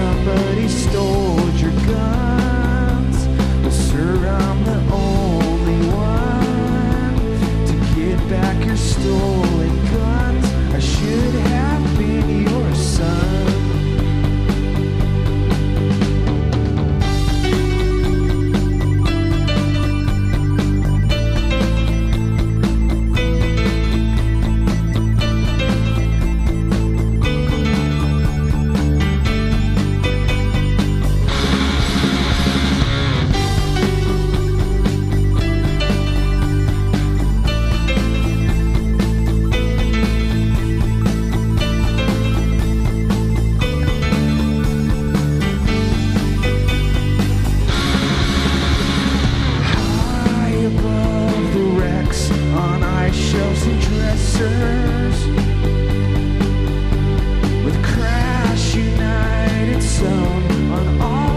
somebody stole your guns. But sir, I'm the only one to get back your stolen guns. I should have been your son. On ice shelves and dressers, with Crash United sewn on all